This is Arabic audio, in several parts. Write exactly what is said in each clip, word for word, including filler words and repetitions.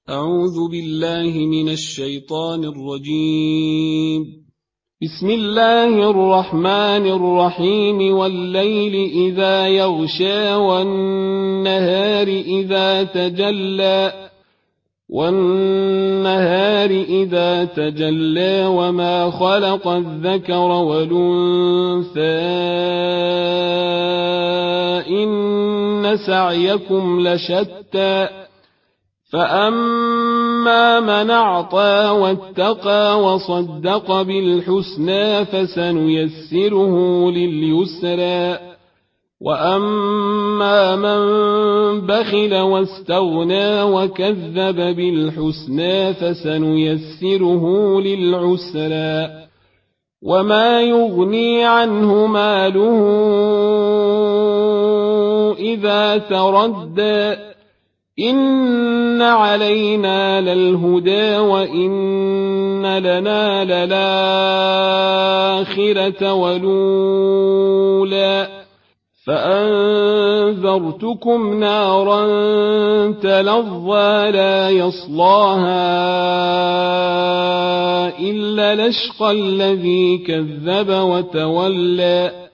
أعوذ بالله من الشيطان الرجيم. بسم الله الرحمن الرحيم. والليل إذا يغشى والنهار إذا تجلى والنهار إذا تجلى وما خلق الذكر والأنثى إن سعيكم لشتى فأما من أعطى واتقى وصدق بالحسنى فسنيسره لليسرى وأما من بخل واستغنى وكذب بالحسنى فسنيسره للعسرى وما يغني عنه ماله إذا تردى إن علينا للهدى وإن لنا للآخرة والأولى فأنذرتكم نارا تلظى لا يصلاها إلا الأشقى الذي كذب وتولى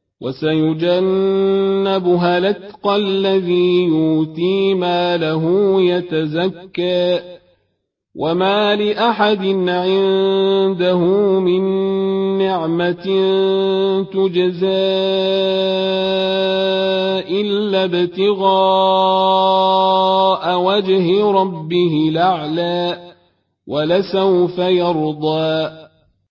وسيجنبها الأتقى الذي يؤتي ماله يتزكى وما لأحد عنده من نعمة تجزى إلا ابتغاء وجه ربه الأعلى ولسوف يرضى